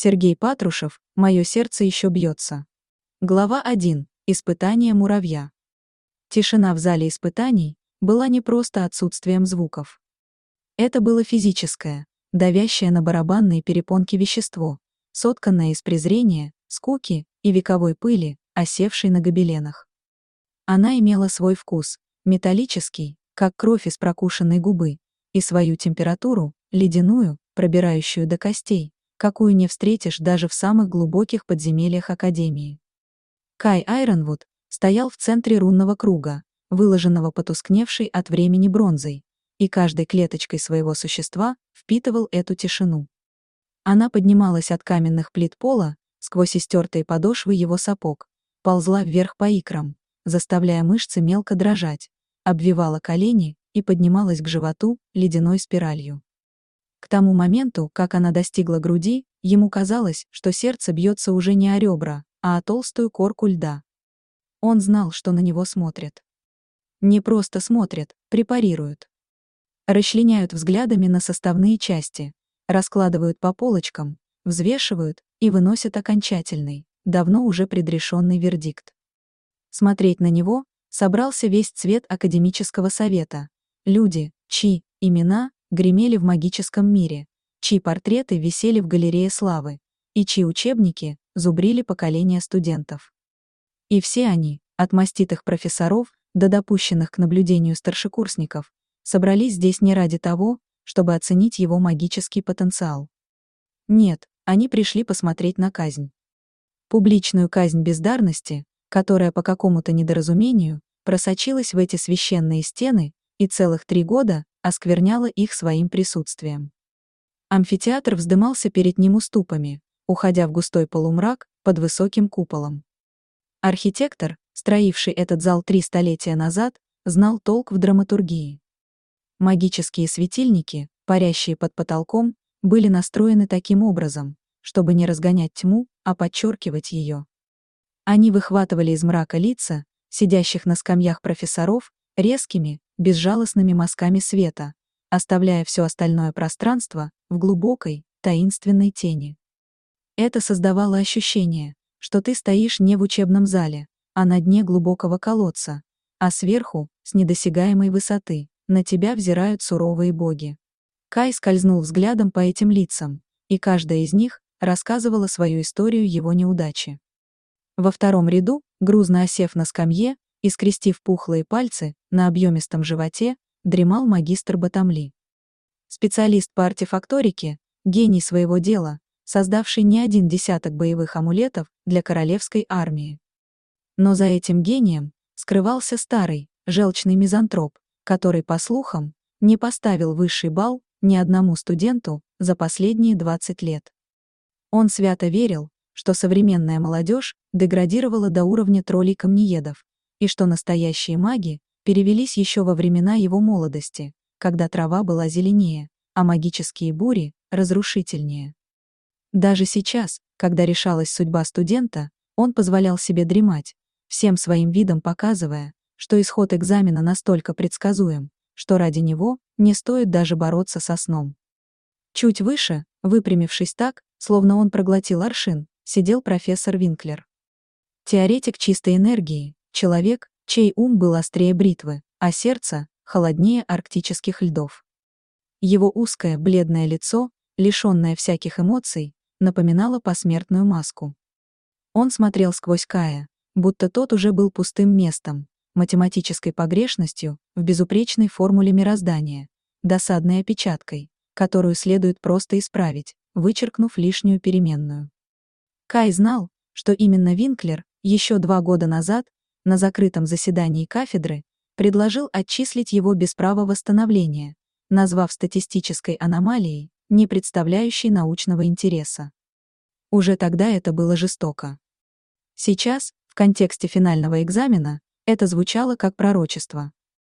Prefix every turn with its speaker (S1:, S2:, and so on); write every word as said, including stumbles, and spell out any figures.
S1: Сергей Патрушев, «Мое сердце еще бьется». Глава один. Испытание муравья. Тишина в зале испытаний была не просто отсутствием звуков. Это было физическое, давящее на барабанные перепонки вещество, сотканное из презрения, скуки и вековой пыли, осевшей на гобеленах. Она имела свой вкус, металлический, как кровь из прокушенной губы, и свою температуру, ледяную, пробирающую до костей, какую не встретишь даже в самых глубоких подземельях Академии. Кай Айронвуд стоял в центре рунного круга, выложенного потускневшей от времени бронзой, и каждой клеточкой своего существа впитывал эту тишину. Она поднималась от каменных плит пола, сквозь истертые подошвы его сапог, ползла вверх по икрам, заставляя мышцы мелко дрожать, обвивала колени и поднималась к животу ледяной спиралью. К тому моменту, как она достигла груди, ему казалось, что сердце бьется уже не о ребра, а о толстую корку льда. Он знал, что на него смотрят. Не просто смотрят, препарируют. Расчленяют взглядами на составные части, раскладывают по полочкам, взвешивают и выносят окончательный, давно уже предрешенный вердикт. Смотреть на него собрался весь цвет академического совета. Люди, чьи имена гремели в магическом мире, чьи портреты висели в галерее славы, и чьи учебники зубрили поколения студентов. И все они, от маститых профессоров до допущенных к наблюдению старшекурсников, собрались здесь не ради того, чтобы оценить его магический потенциал. Нет, они пришли посмотреть на казнь. Публичную казнь бездарности, которая по какому-то недоразумению просочилась в эти священные стены и целых три года оскверняла их своим присутствием. Амфитеатр вздымался перед ним уступами, уходя в густой полумрак под высоким куполом. Архитектор, строивший этот зал три столетия назад, знал толк в драматургии. Магические светильники, парящие под потолком, были настроены таким образом, чтобы не разгонять тьму, а подчеркивать ее. Они выхватывали из мрака лица, сидящих на скамьях профессоров, резкими, безжалостными мазками света, оставляя все остальное пространство в глубокой, таинственной тени. Это создавало ощущение, что ты стоишь не в учебном зале, а на дне глубокого колодца, а сверху, с недосягаемой высоты, на тебя взирают суровые боги. Кай скользнул взглядом по этим лицам, и каждая из них рассказывала свою историю его неудачи. Во втором ряду, грузно осев на скамье и скрестив пухлые пальцы на объемистом животе, дремал магистр Батамли. Специалист по артефакторике, гений своего дела, создавший не один десяток боевых амулетов для королевской армии. Но за этим гением скрывался старый, желчный мизантроп, который, по слухам, не поставил высший балл ни одному студенту за последние двадцать лет. Он свято верил, что современная молодежь деградировала до уровня троллей-камнеедов, и что настоящие маги перевелись еще во времена его молодости, когда трава была зеленее, а магические бури — разрушительнее. Даже сейчас, когда решалась судьба студента, он позволял себе дремать, всем своим видом показывая, что исход экзамена настолько предсказуем, что ради него не стоит даже бороться со сном. Чуть выше, выпрямившись так, словно он проглотил аршин, сидел профессор Винклер. Теоретик чистой энергии, человек, чей ум был острее бритвы, а сердце — холоднее арктических льдов. Его узкое, бледное лицо, лишённое всяких эмоций, напоминало посмертную маску. Он смотрел сквозь Кая, будто тот уже был пустым местом, математической погрешностью в безупречной формуле мироздания, досадной опечаткой, которую следует просто исправить, вычеркнув лишнюю переменную. Кай знал, что именно Винклер еще два года назад, на закрытом заседании кафедры, предложил отчислить его без права восстановления, назвав статистической аномалией, не представляющей научного интереса. Уже тогда это было жестоко. Сейчас, в контексте финального экзамена, это звучало как пророчество.